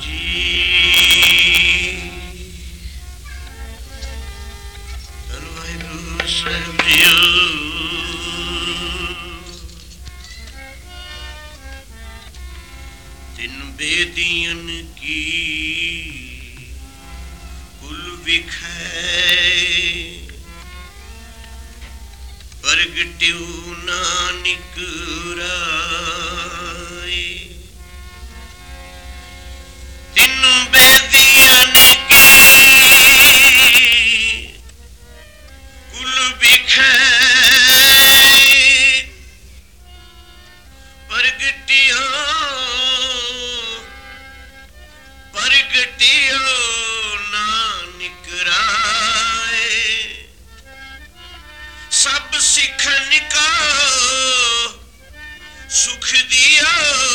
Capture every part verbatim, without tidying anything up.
तिन बेदियन की कुल विखै प्रगट्यू नानक राय। तिन बेदियन की कुल विखै प्रगट्यो प्रगट्यो नानक राय। सब सिखन को सुख दियो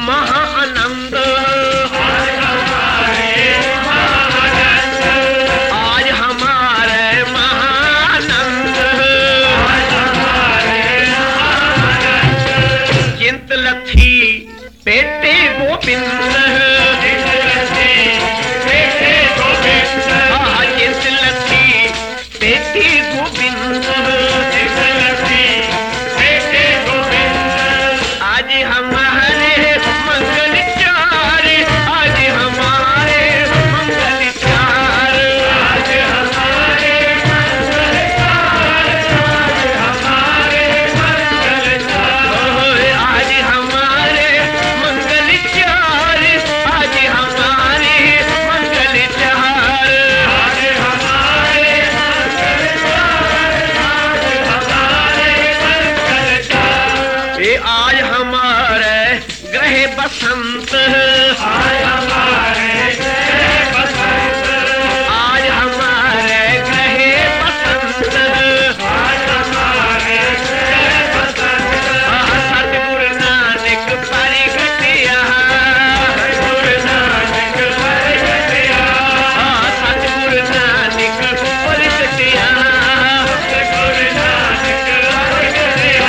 महाआनंद, आज हमारे महाआनंद, चिंत लथी पेटे गोविंद, हाँ चिंत लथी पेटे गोविंद, आज हमारे मंगल चार, आज हमारे मंगल चार, आज हमारे मंगल चार, आज हमारे मंगल चार, आज हमारे मंगल चार, आज हमारे मंगल चार, आज हमारे मंगल चार, ये आज हमारे ग्रह बसंत, आज हमारे ग्रह बसंत, आज हमारे ग्रह बसंत, आज हमारे ग्रह बसंत, सतगुरु नानक परिगतिया, सतगुरु नानक परिगतिया, सतगुरु नानक परिगतिया, सतगुरु नानक परिगतिया,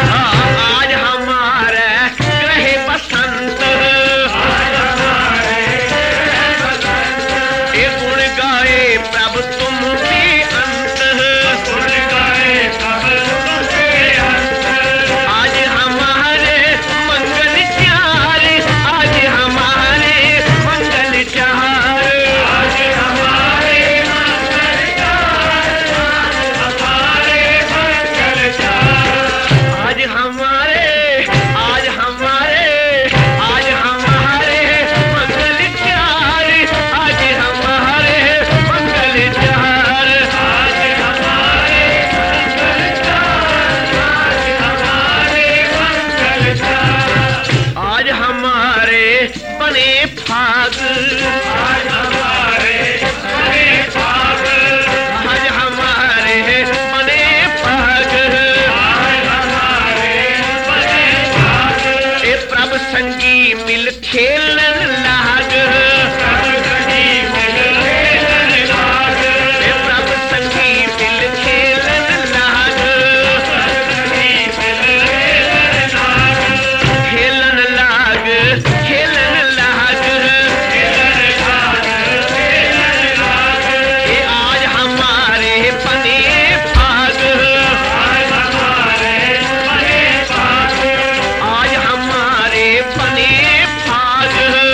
आज हमारे ग्रह बसंत, आज हमारे ग्रह बसंत, ये गुण गाए प्रभु तुम भी अंत, गुण गाए प्रभु तुम भी अंत, आज हमारे मंगल चार, आज हमारे मंगल चार, आज हमारे मंगल चार, आज हमारे मंगल चार, आज हमारे आज हमारे आज हमारे मंगल चार, आज हमारे मंगल चार, आज हमारे मंगल चार, आज हमारे मंगल चार, आज हमारे बने भाग, आज हमारे बने भाग, आज हमारे बने भाग, आज हमारे बने भाग, ए प्रभु संगी मिल खेलन लाग, प्रभु संगी मिल खेलन लाग, ए प्रभु संगी मिल खेलन लाग, संगी मिल खेलन लाग, खेलन लाग, खेलन लाग, खेलन लाग, खेलन लाग, ए आज हमारे बने भाग, आज हमारे बने भाग, आज हमारे बने भाग,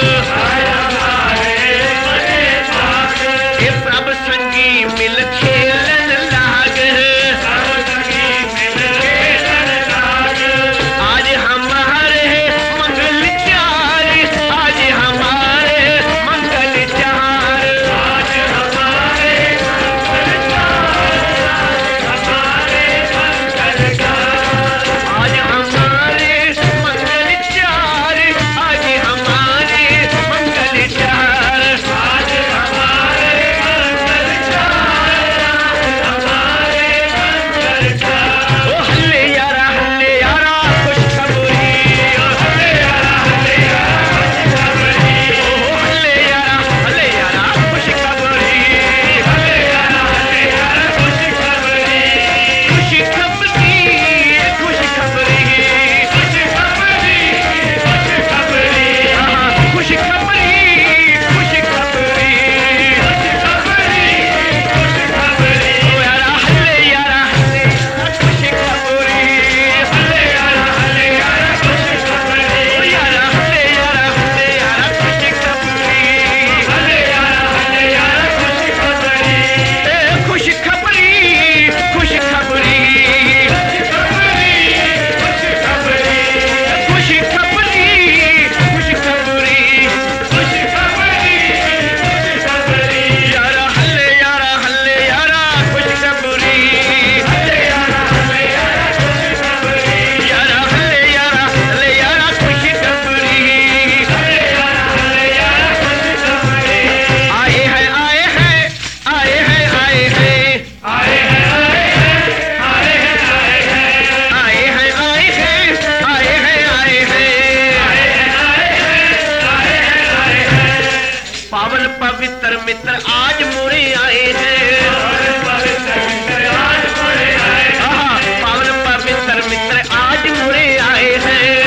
मित्र आज मुड़े आए हैं, पावन पवित्र मित्र आज मुड़े आए हैं, पावन पवित्र मित्र आज मुड़े आए हैं,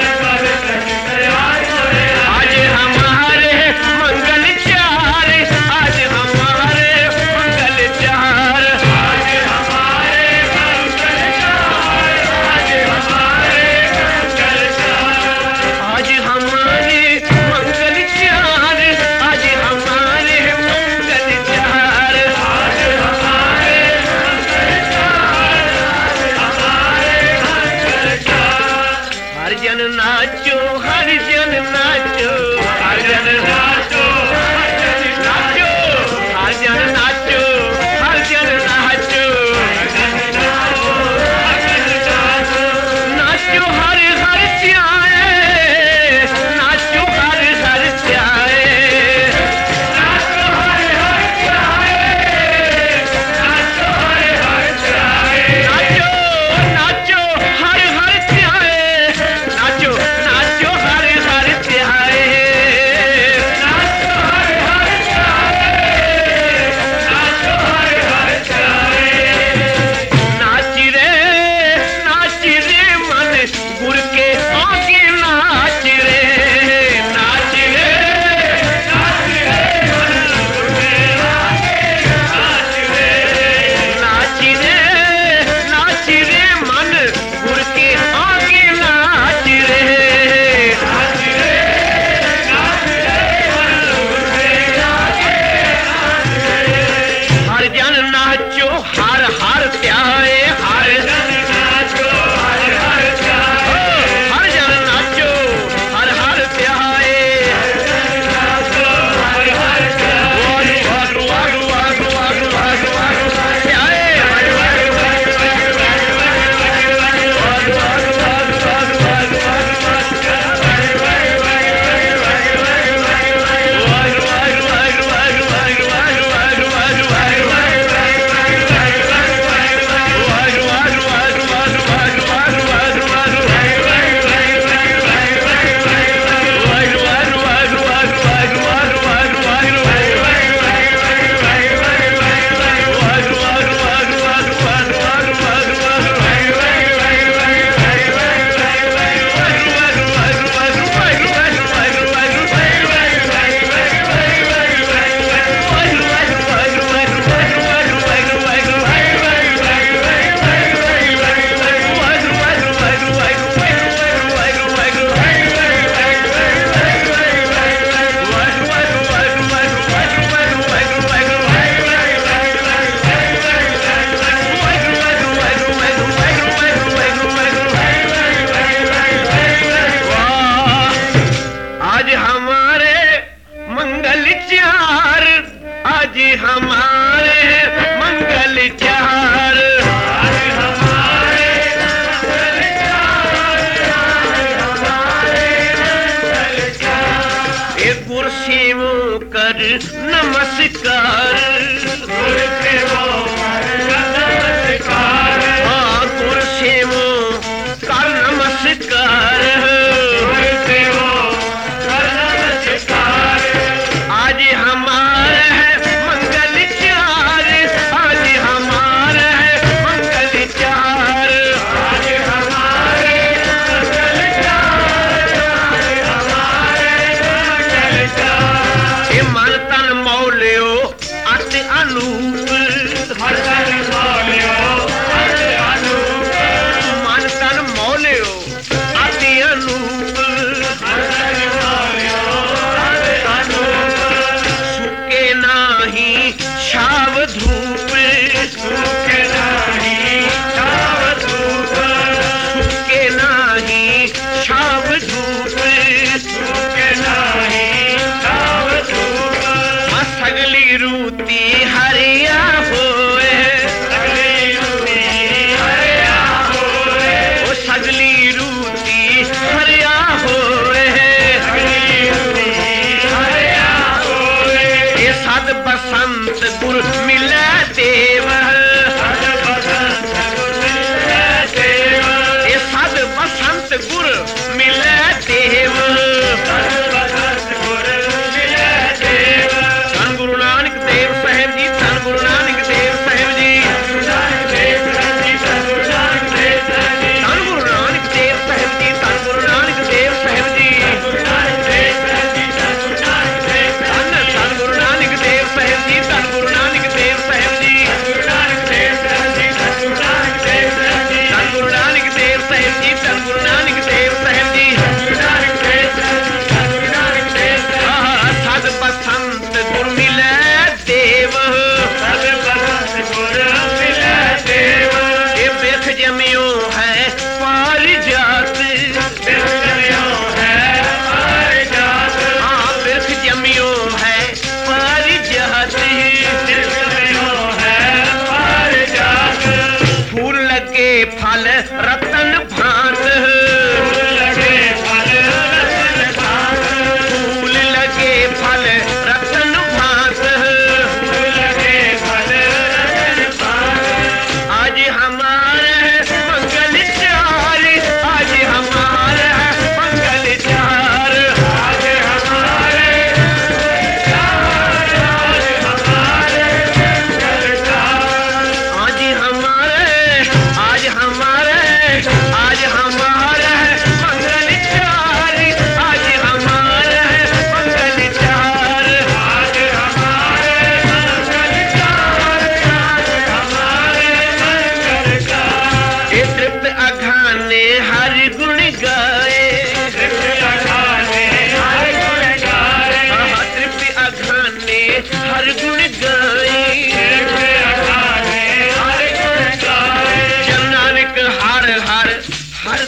आज हमारे मंगल चार, आज हमारे मंगल चार, आज हमारे मंगल चार, आज हमारे मंगल चार, आज हमारे मंगल चार, आज हमारे मंगल चार, आज हमारे मंगल चार, आज हमारे मंगल चार। हर जन नाचो, हर जन नाचो, हर जन नाचो, हर जन नाचो, हर जन नाचो, हर जन नाचो, नाचो हर हर त्याए, नाचो हर हर त्याए, नाचो हर हर त्याए, नाचो हर हर त्याए, नाचो नाचो हर हर त्याए, नाचो नाचो हर हर त्याए, नाचो हर हर त्याए, नाचो हर हर त्याए। नाच रे नाच रे मन गुर के आगे नाच रे, नाच रे नाच रे मन गुर के आगे नाच रे, नाच रे नाच रे मन गुर के आगे नाच रे, नाच रे नाच रे मन गुर के आगे नाच रे। हर जन नाचो हर हर त्याए, हर जन नाचो हर हर त्याए, हर जन नाचो हर हर त्याए, हर जन नाचो हर हर त्याए, वागु वागु वागु वागु वागु वागु त्याए, वागु वागु वागु वागु वागु वागु वागु वागु वागु वागु आज हमारे मंगल चार, आज हमारे मंगल चार, आज हमारे मंगल चार, आज हमारे मंगल चार। एक कुर्सी वो कर नमस्कार, कुर्सी वो कर नमस्कार, हाँ कुर्सी वो कर नमस्कार, कुर्सी वो कर नमस्कार। आज हमारा है मंगल चार, आज हमारा है मंगल चार, आज हमारे मंगल चार, आज हमारे मंगल चार। मन तन मौलियो अति अनूप,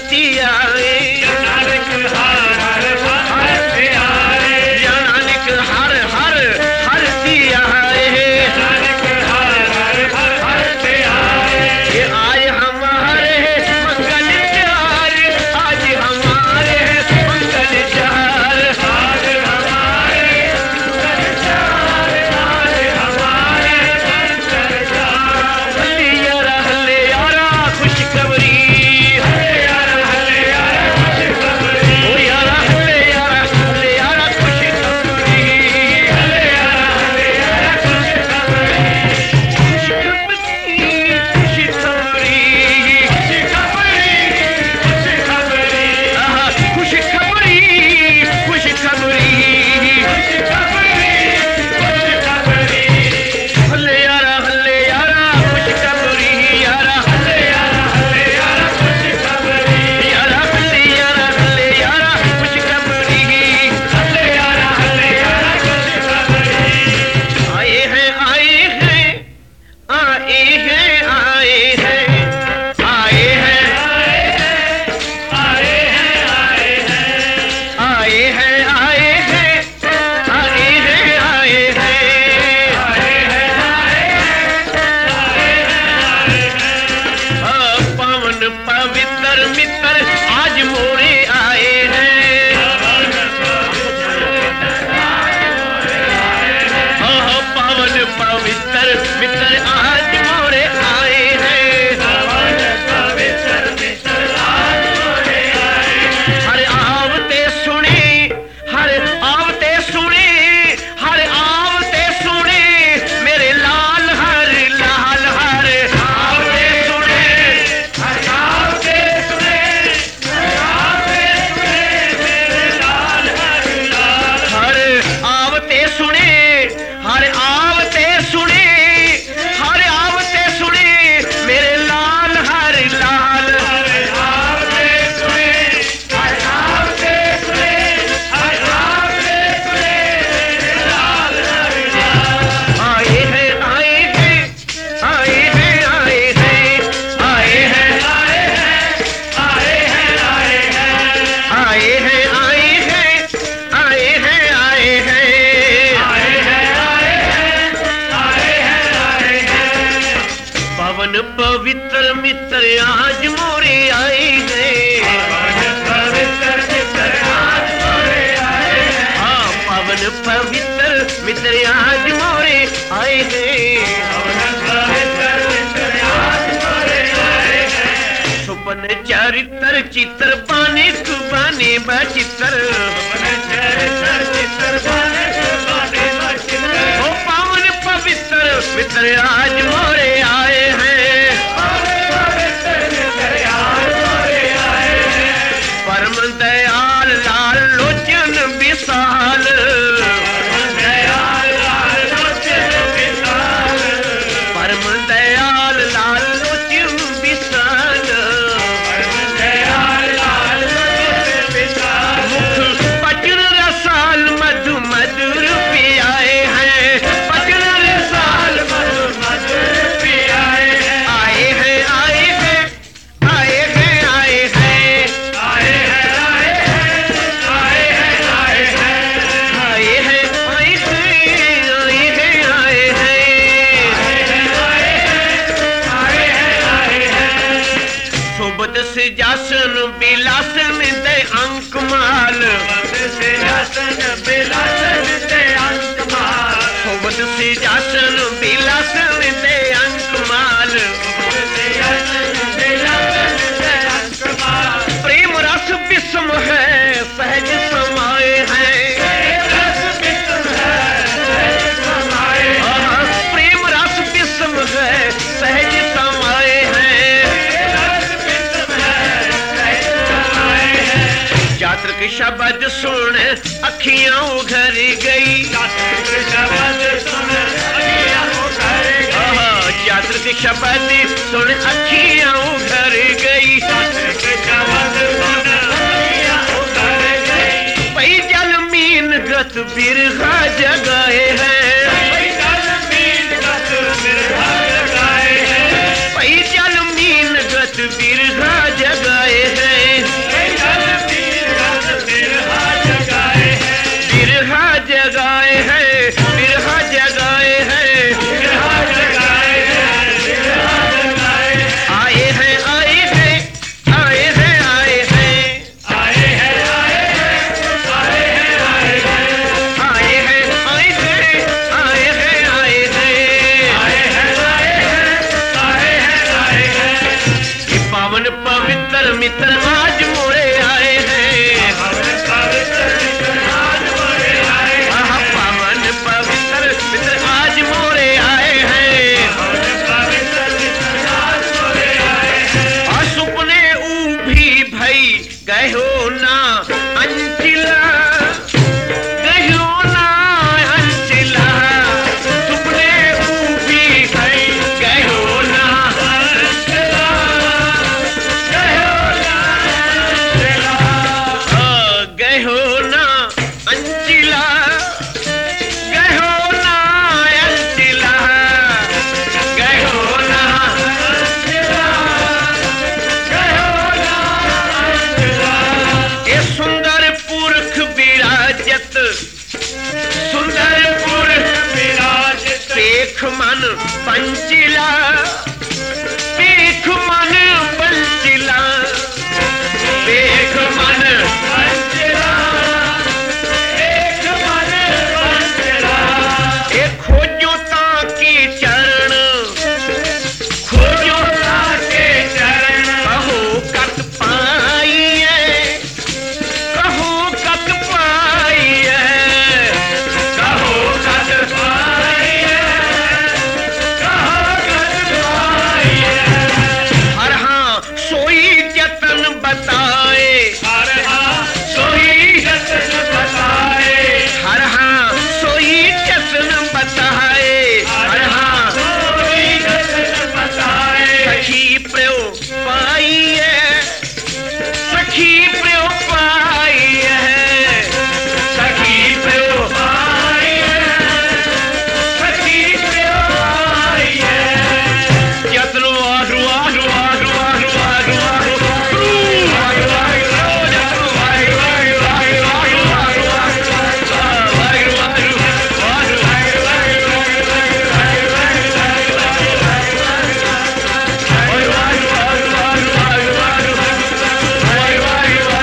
हरती आए नानक हर हर हरती आए या नानक हर हर हरती आए नानक हर हर हरती आए ये आए हमारे मंगल चार आज हमारे मंगल चार आज हमारे मंगल चार आज हमारे मंगल चार हल्ले यारा हल्ले यारा खुशखबरी हल्ले यारा हल्ले यारा खुशखबरी ओ यारा हल्ले यारा हल्ले यारा खुशखबरी हल्ले यारा हल्ले यारा खुशखबरी खुशखबरी खुशखबरी खुशखबरी आहा खुशखबरी खुशखबरी खुशखबरी खुशखबरी हल्ले यारा हल्ले यारा खुशखबरी यारा हल्ले यारा हल्ले यारा खुशखबरी यारा हल्ले यारा हल्ले यारा खुशखबरी हल्ले यारा हल्ले यारा खुशखबरी आए हैं आए हैं आए हैं आए हैं आए हैं आए हैं आए हैं आए हैं आए हैं आए हैं आए हैं आए हैं हाँ, पावन पवित्र मित्र आज मोरे आए हैं हाँ, हाँ, पावन पवित्र मित्र आज मोरे आए हैं हर आवते सुने हर आवते सुने हर आवते सुने मेरे लाल हर लाल हर आवते सुने हर आवते सुने हर आवते सुने मेरे लाल हर लाल हर आवते सुने हर आवते सुने हर आवते सुने मेरे लाल हर लाल हर आवते सुने हर आवते सुने हर आवते सुने मेरे लाल हर लाल आए हैं आए हैं आए हैं आए हैं आए हैं आए हैं आए हैं आए हैं आए हैं आए हैं आए हैं आए हैं आए हैं आए हैं आए हैं पवन पवित्र मित्र आज मोरे आए हैं पवित्र मित्र आज मोरे आए हैं हाँ पवन पवित्र मित्र आज मोरे आए हैं पवित्र मित्र आज मोरे आए हैं सुपन चरित्र चित्र बाने बाने बचित्र सुपन चरित्र चित्र बाने बाने बचित्र ओ पावन पवित्र मित्र आज मोरे आए हैं परम दयाल लाल लोचन विशाल दयाल लाल लोचन विशाल परम दयाल लाल लोचन विशाल परम दयाल लाल लोचन विशाल मुख बचन रसाल मधु मधुर पियाए हैं बचन रसाल मधु मधुर पियाए हैं आए हैं आए हैं आए हैं आए हैं आए हैं आए हैं आए हैं आए हैं आए हैं आए हैं आए हैं आए हैं आए हैं सोबत से जासन बिलासन दे अंकमाल से जासन बिलासन दे अंकमाल सोबत से जासन बिलासन दे अंकमाल से जासन बिलासन दे अंकमाल प्रेम रस विषम है सहज समाए हैं प्रेम रस विषम है सहज समाए हैं प्रेम रस विषम है सहज समाए हैं जात्र के शब्द सुन अखियां उघर गई जात्र के शब्द सुन अखियां उघर गई जात्र के शब्द सुन अखियां उघर गई जात्र के शब्द सुन अखियां उघर गई पई जल मीन गत बिरहा जगाए हैं पई जल मीन गत बिरहा जगाए हैं पई जल मीन गत बिरहा जगाए हैं भई गयो ना अंचिला गयो ना अंचिला सुपने ऊभी गई गयो ना अंचिला गयो ना अंचिला गयो ना अंचिला गयो ना अंचिला गयो ना अंचिला गयो ना अंचिला ये सुंदर पुरख विराजत सुंदर पुरख विराजत पेख मन पंचिला पेख मन पंचिला पेख मन पंचिला पेख मन पंचिला ये खोजो ताकी चरण खोजो ताके चरण कहो कत पाइए कहो कत पाइए कहो कत पाइए कहो कत पाइए हर हाँ सोई जतन बताए हर हाँ सोई जतन बताए हर हाँ सोई जतन बताए हर हाँ सोई जतन बताए सखी प्यो पाइए सखी प्यो पाइए सखी प्यो पाइए सखी प्यो पाइए जतन वाहु वाहु वाहु वाहु वाहु वाहु वाहु वाहु